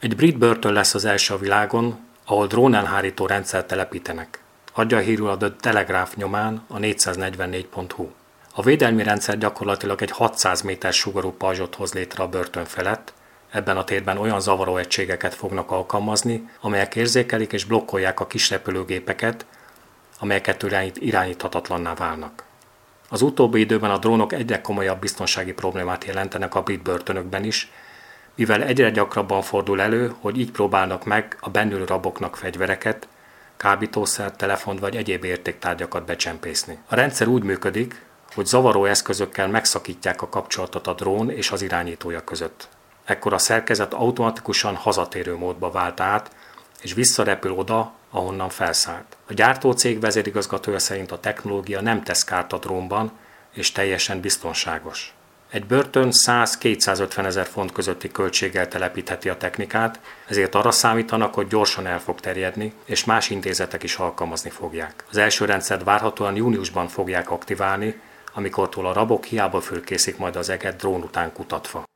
Egy brit börtön lesz az első a világon, ahol drónelhárító rendszert telepítenek. Adja hírül a The Telegraph nyomán a 444.hu. A védelmi rendszer gyakorlatilag egy 600 méter sugarú pajzsot hoz létre a börtön felett. Ebben a térben olyan zavaró egységeket fognak alkalmazni, amelyek érzékelik és blokkolják a kis repülőgépeket, amelyeket irányíthatatlanná válnak. Az utóbbi időben a drónok egyre komolyabb biztonsági problémát jelentenek a brit börtönökben is, mivel egyre gyakrabban fordul elő, hogy így próbálnak meg a bennülő raboknak fegyvereket, kábítószert, telefont vagy egyéb értéktárgyakat becsempészni. A rendszer úgy működik, hogy zavaró eszközökkel megszakítják a kapcsolatot a drón és az irányítója között. Ekkor a szerkezet automatikusan hazatérő módba vált át, és visszarepül oda, ahonnan felszállt. A gyártócég vezérigazgatója szerint a technológia nem tesz kárt a drónban, és teljesen biztonságos. Egy börtön 100-250 ezer font közötti költséggel telepítheti a technikát, ezért arra számítanak, hogy gyorsan el fog terjedni, és más intézetek is alkalmazni fogják. Az első rendszert várhatóan júniusban fogják aktiválni, amikortól a rabok hiába fölkészik majd az eget drón után kutatva.